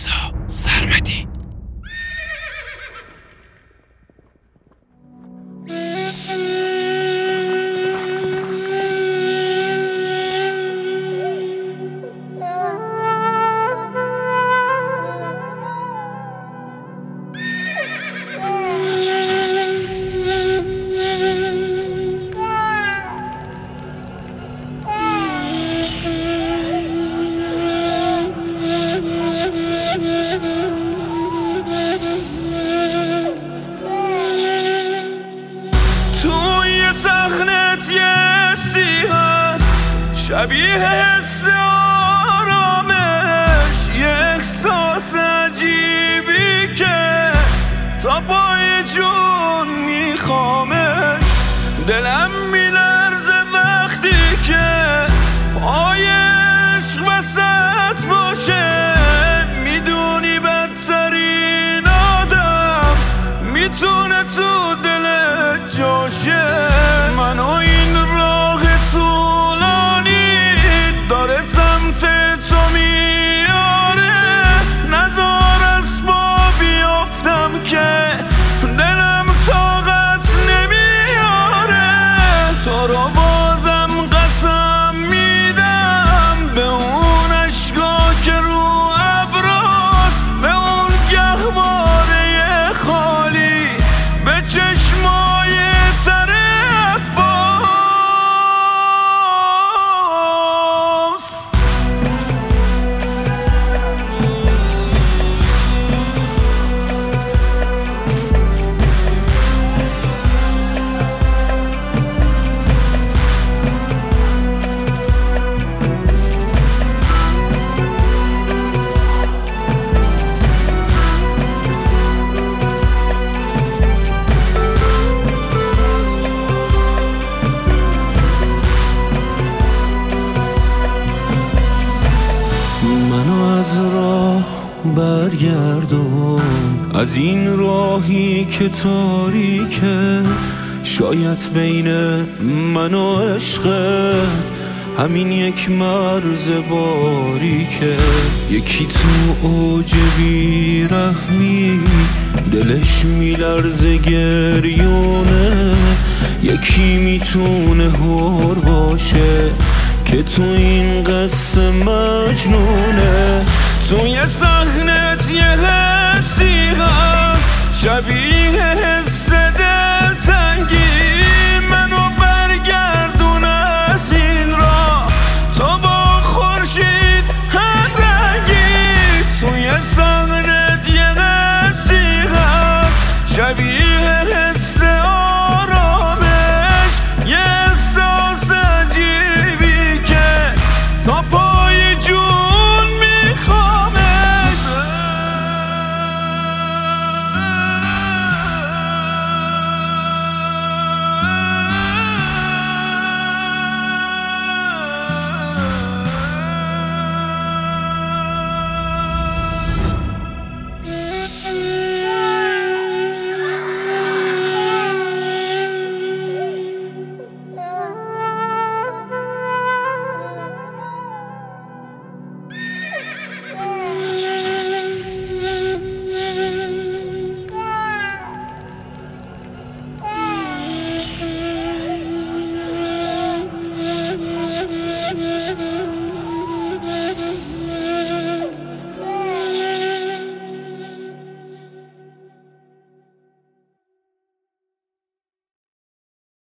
رضا سرمدی. شبیه حس آرامش، یه احساس عجیبی که تا پای جون میخوامش. دلم میلرزه وقتی که پای عشق وسط باشه. میدونی بدترین آدم میتونه تو دلت جاشه. منو این راه داره سمت تو میاره، نذار از پا بیافتم که دلم طاقت نمیاره. تو رو بازم قسم میدم به اون اشکا که رو ابراست، به اون گهواره خالی، به چشمای تره برگردون از این راهی که تاریکه. شاید بین من و عشقت همین یک مرز باریکه. یکی تو اوج بیرحمی دلش میلرزه گریونه، یکی میتونه هور باشه که تو این قصه مجنونه. توی صحنت یه حسی هست شبیه